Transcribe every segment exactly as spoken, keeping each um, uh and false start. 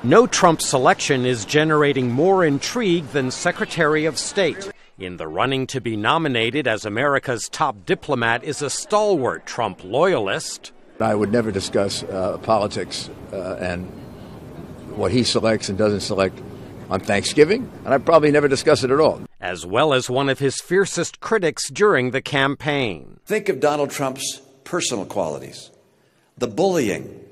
No Trump selection is generating more intrigue than Secretary of State. In the running to be nominated as America's top diplomat is a stalwart Trump loyalist. I would never discuss uh, politics uh, and what he selects and doesn't select on Thanksgiving, and I'd probably never discuss it at all. As well as one of his fiercest critics during the campaign. Think of Donald Trump's personal qualities, the bullying,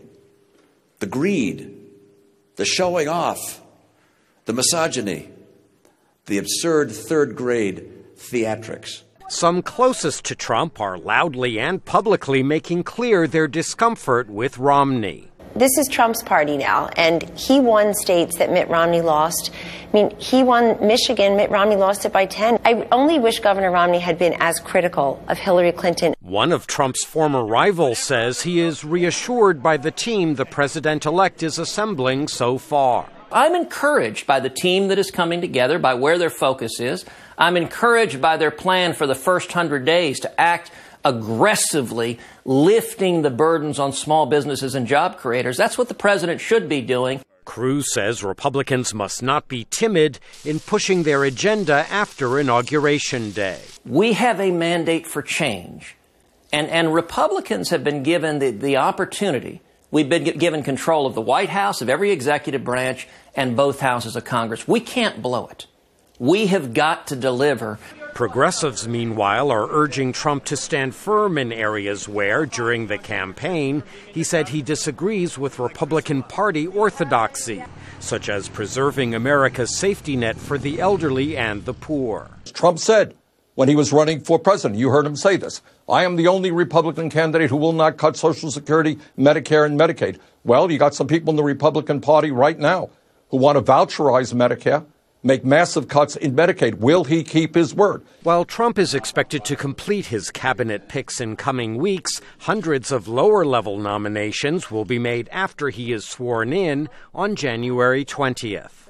the greed, the showing off, the misogyny, the absurd third-grade theatrics. Some closest to Trump are loudly and publicly making clear their discomfort with Romney. This is Trump's party now, and he won states that Mitt Romney lost. I mean, he won Michigan, Mitt Romney lost it by ten. I only wish Governor Romney had been as critical of Hillary Clinton. One of Trump's former rivals says he is reassured by the team the president-elect is assembling so far. I'm encouraged by the team that is coming together, by where their focus is. I'm encouraged by their plan for the first hundred days to act aggressively, lifting the burdens on small businesses and job creators. That's what the president should be doing. Cruz says Republicans must not be timid in pushing their agenda after Inauguration Day. We have a mandate for change, and, and Republicans have been given the, the opportunity. We've been given control of the White House, of every executive branch, and both houses of Congress. We can't blow it. We have got to deliver. Progressives, meanwhile, are urging Trump to stand firm in areas where, during the campaign, he said he disagrees with Republican Party orthodoxy, such as preserving America's safety net for the elderly and the poor. Trump said when he was running for president, you heard him say this, I am the only Republican candidate who will not cut Social Security, Medicare, and Medicaid. Well, you got some people in the Republican Party right now who want to voucherize Medicare, make massive cuts in Medicaid. Will he keep his word? While Trump is expected to complete his cabinet picks in coming weeks, hundreds of lower-level nominations will be made after he is sworn in on January twentieth.